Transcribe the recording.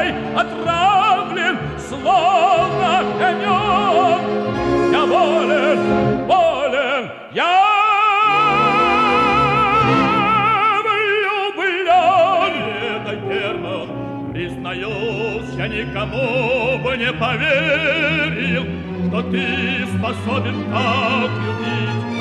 тобой отравлен, словно камень. Я болен, болен, я влюблен. Это Герман, признаюсь, я никому бы не поверил, что ты способен так любить.